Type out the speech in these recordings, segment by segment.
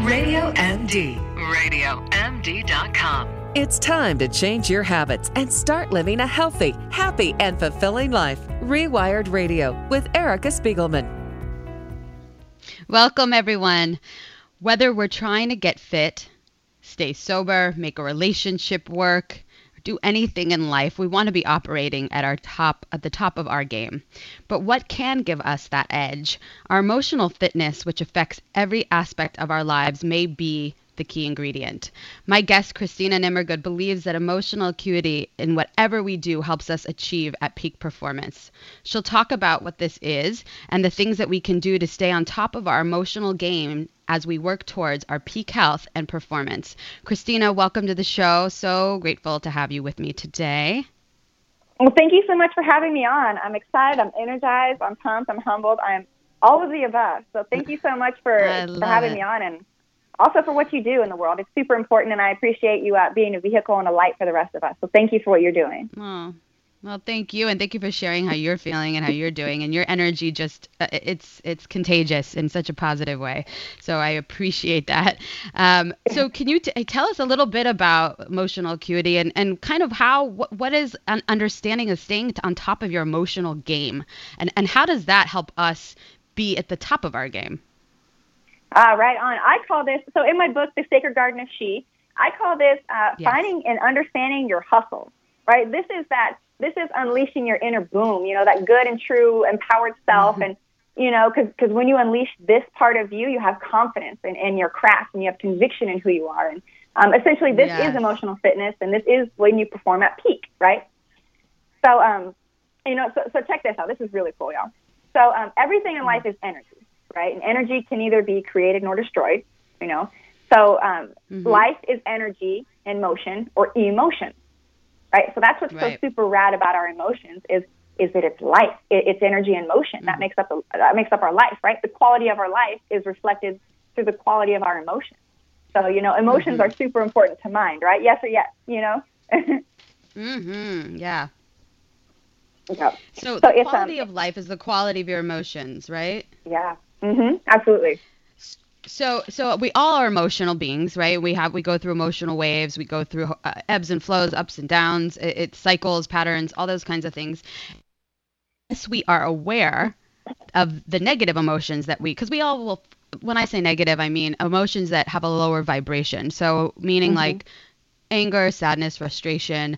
Radio MD. RadioMD.com. It's time to change your habits and start living a healthy, happy, and fulfilling life. Rewired Radio with Erica Spiegelman. Welcome, everyone. Whether we're trying to get fit, stay sober, make a relationship work, do anything in life, we want to be operating at the top of our game. But what can give us that edge? Our emotional fitness, which affects every aspect of our lives, may be the key ingredient. My guest, Christina Nimmergood, believes that emotional acuity in whatever we do helps us achieve at peak performance. She'll talk about what this is and the things that we can do to stay on top of our emotional game as we work towards our peak health and performance. Christina, welcome to the show. So grateful to have you with me today. Well, thank you so much for having me on. I'm excited. I'm energized. I'm pumped. I'm humbled. I'm all of the above. So thank you so much for having me on, and also for what you do in the world. It's super important, and I appreciate you being a vehicle and a light for the rest of us. So thank you for what you're doing. Oh, well, thank you, and thank you for sharing how you're feeling and how you're doing. And your energy just, it's contagious in such a positive way. So I appreciate that. So can you tell us a little bit about emotional acuity and kind of what is an understanding of staying on top of your emotional game? And how does that help us be at the top of our game? Right on. I call this, so in my book, The Sacred Garden of She, I call this finding and understanding your hustle, right? This is unleashing your inner boom, that good and true empowered self. And, because when you unleash this part of you, you have confidence in your craft and you have conviction in who you are. And essentially this is emotional fitness, and this is when you perform at peak, right? So, so check this out. This is really cool, y'all. So everything in life is energy. Right? And energy can neither be created nor destroyed, So life is energy in motion or emotion, right? So that's what's so super rad about our emotions is that it's life. It's energy in motion. That makes up our life, right? The quality of our life is reflected through the quality of our emotions. So, emotions are super important to mind, right? Yes or yes, Yeah. Yep. So the quality of life is the quality of your emotions, right? Yeah. Absolutely. So we all are emotional beings, right? We go through emotional waves. We go through ebbs and flows, ups and downs. It cycles, patterns, all those kinds of things. Yes, we are aware of the negative emotions because we all will. When I say negative, I mean emotions that have a lower vibration. So meaning like anger, sadness, frustration.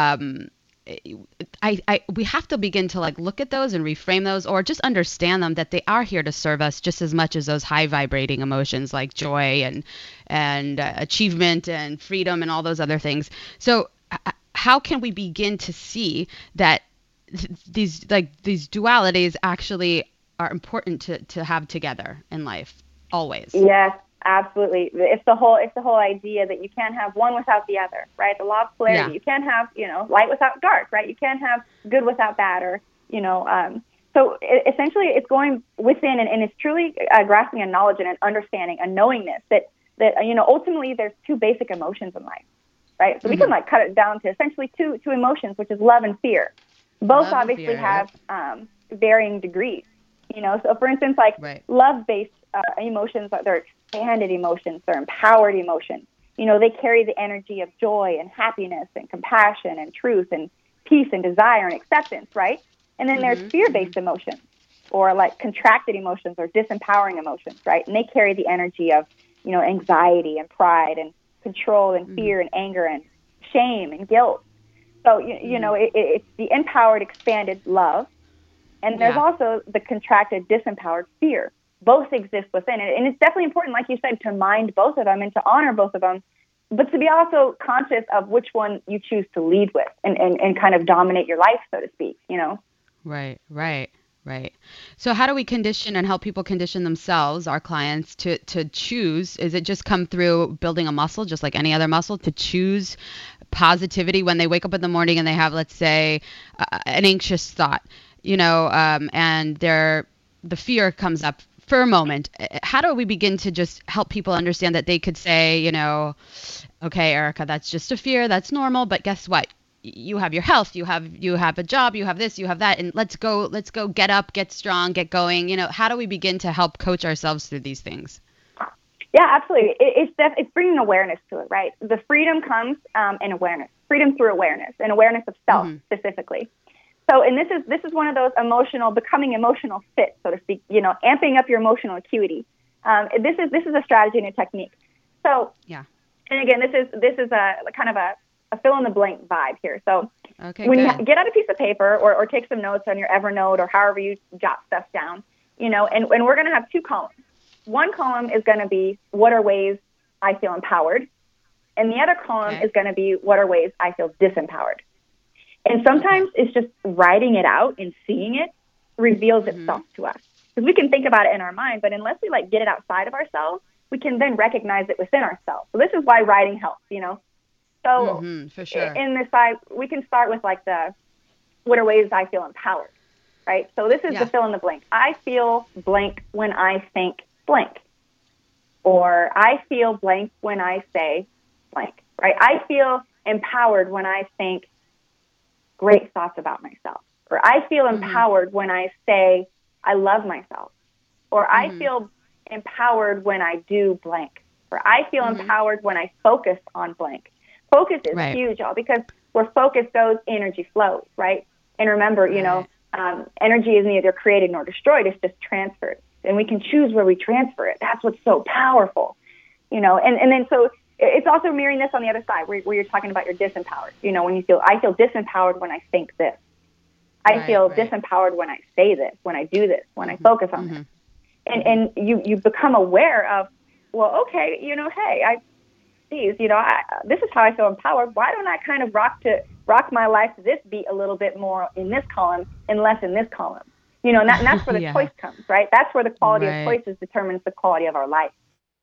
We have to begin to look at those and reframe those, or just understand them, that they are here to serve us just as much as those high vibrating emotions like joy and achievement and freedom and all those other things. So how can we begin to see that these dualities actually are important to have together in life always? Yes. Absolutely. It's the whole idea that you can't have one without the other, right? The law of polarity. Yeah. You can't have, light without dark, right? You can't have good without bad, or, so essentially it's going within and it's truly grasping a knowledge and an understanding, a knowingness that ultimately there's two basic emotions in life, right? So we can cut it down to essentially two emotions, which is love and fear. Both obviously have varying degrees, so for instance, love-based emotions, they're expanded emotions, they're empowered emotions. They carry the energy of joy and happiness and compassion and truth and peace and desire and acceptance, right? And then there's fear-based emotions, or contracted emotions or disempowering emotions, right? And they carry the energy of, anxiety and pride and control and fear and anger and shame and guilt. So, it's the empowered, expanded love. And there's also the contracted, disempowered fear. Both exist within it. And it's definitely important, like you said, to mind both of them and to honor both of them, but to be also conscious of which one you choose to lead with and kind of dominate your life, so to speak, Right. So how do we condition and help people condition themselves, our clients, to choose? Is it just come through building a muscle, just like any other muscle, to choose positivity when they wake up in the morning and they have, let's say, an anxious thought, and the fear comes up for a moment? How do we begin to just help people understand that they could say, okay, Erica, that's just a fear, that's normal, but guess what? You have your health, you have a job, you have this, you have that, and let's go get up, get strong, get going. How do we begin to help coach ourselves through these things? Yeah, absolutely. It's bringing awareness to it, right? The freedom comes in awareness, freedom through awareness, and awareness of self specifically. So, and this is one of those becoming emotional fit, so to speak. Amping up your emotional acuity. This is a strategy and a technique. So, yeah. And again, this is a kind of a fill in the blank vibe here. So, when you get out a piece of paper or take some notes on your Evernote or however you jot stuff down, and we're going to have two columns. One column is going to be what are ways I feel empowered, and the other column is going to be what are ways I feel disempowered. And sometimes it's just writing it out and seeing it reveals itself to us, because we can think about it in our mind, but unless we get it outside of ourselves, we can then recognize it within ourselves. So this is why writing helps, So for sure. In this side, we can start with the what are ways I feel empowered, right? So this is the fill in the blank. I feel blank when I think blank, or I feel blank when I say blank, right? I feel empowered when I think great thoughts about myself, or I feel empowered when I say I love myself, or I feel empowered when I do blank, or I feel empowered when I focus on blank. Focus is huge, y'all, because where focus goes, energy flows, right? And remember, energy is neither created nor destroyed; it's just transferred. And we can choose where we transfer it. That's what's so powerful, and then so it's also mirroring this on the other side where you're talking about your disempowered. When I feel disempowered when I think this. I feel disempowered when I say this, when I do this, when I focus on this. And you become aware of, well, okay, hey, this is how I feel empowered. Why don't I kind of rock my life to this beat a little bit more in this column and less in this column? And that's where the choice comes, right? That's where the quality of choices determines the quality of our life.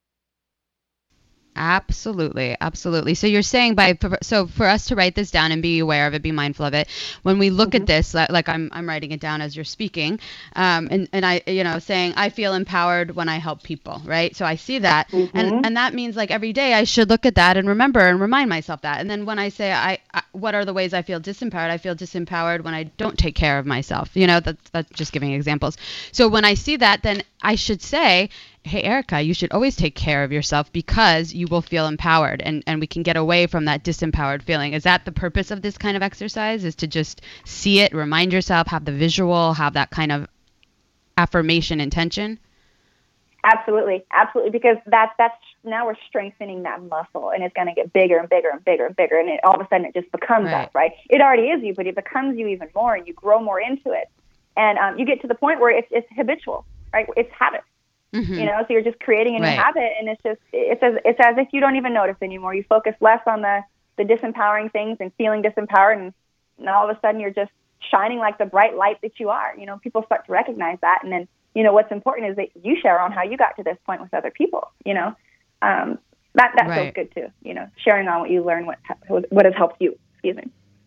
Absolutely. Absolutely. So you're saying for us to write this down and be aware of it, be mindful of it, when we look at this, like I'm writing it down as you're speaking, and I, saying I feel empowered when I help people, right? So I see that. And that means every day I should look at that and remember and remind myself that. And then when I say, I what are the ways I feel disempowered when I don't take care of myself, that's just giving examples. So when I see that, then I should say, hey, Erica, you should always take care of yourself because you will feel empowered, and we can get away from that disempowered feeling. Is that the purpose of this kind of exercise, is to just see it, remind yourself, have the visual, have that kind of affirmation intention? Absolutely. Absolutely. Because that's now we're strengthening that muscle, and it's going to get bigger and bigger and bigger and bigger. And all of a sudden it just becomes us, right? It already is you, but it becomes you even more, and you grow more into it. And you get to the point where it's habitual, right? It's habit. So you're just creating a new habit, and it's as if you don't even notice anymore. You focus less on the disempowering things and feeling disempowered, and all of a sudden you're just shining like the bright light that you are. People start to recognize that, and then what's important is that you share on how you got to this point with other people. That feels good too. Sharing on what you learn, what has helped you. Excuse me.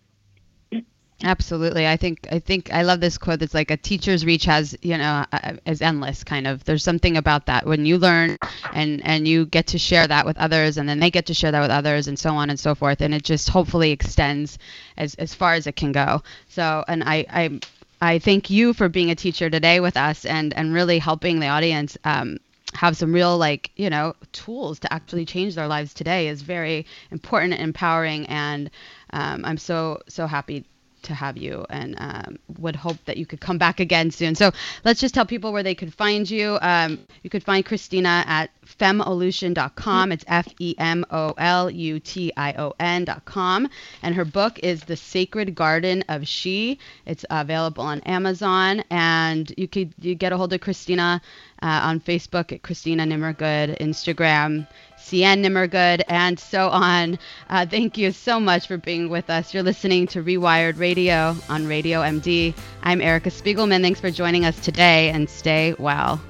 Absolutely. I think I love this quote. It's like a teacher's reach is endless, kind of. There's something about that when you learn and you get to share that with others, and then they get to share that with others, and so on and so forth. And it just hopefully extends as far as it can go. So, and I thank you for being a teacher today with us and really helping the audience have some real tools to actually change their lives today is very important and empowering. And I'm so happy to have you, and would hope that you could come back again soon. So let's just tell people where they could find you. You could find Christina at femolution.com. It's FEMOLUTION.com. And her book is The Sacred Garden of She. It's available on Amazon, and you get a hold of Christina on Facebook at Christina Nimmergood, Instagram CN Nimmergood, and so on. Thank you so much for being with us. You're listening to Rewired Radio on Radio MD. I'm Erica Spiegelman. Thanks for joining us today, and stay well.